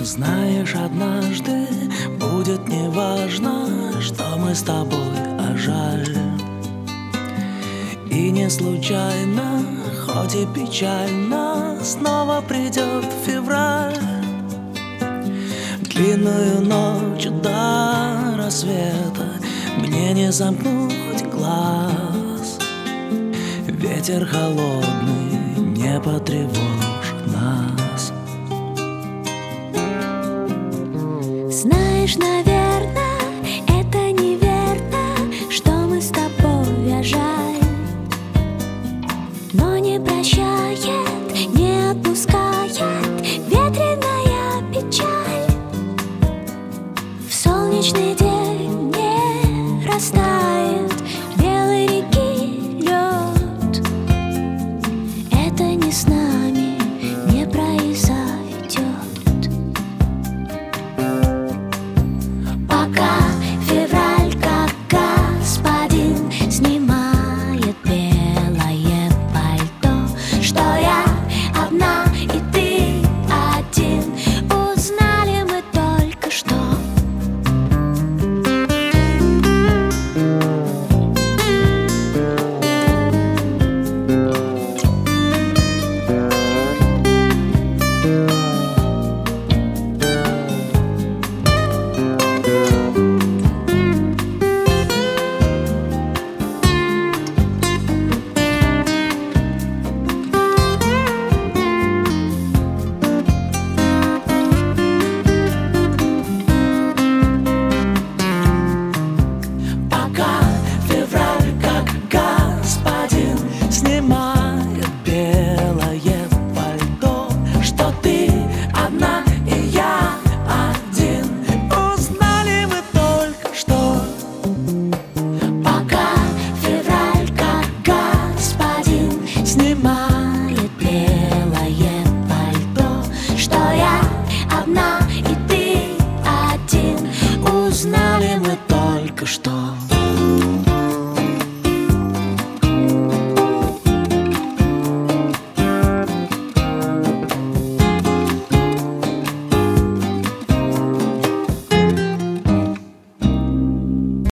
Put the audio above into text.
Знаешь, однажды будет неважно, что мы с тобой, а жаль. И не случайно, хоть и печально, снова придет февраль. Длинную ночь до рассвета мне не замкнуть глаз. Ветер холодный не потревожит нас. Знаешь, наверное, это неверно, что мы с тобой, а жаль. Но не прощает, не отпускает ветреная печаль. В солнечный день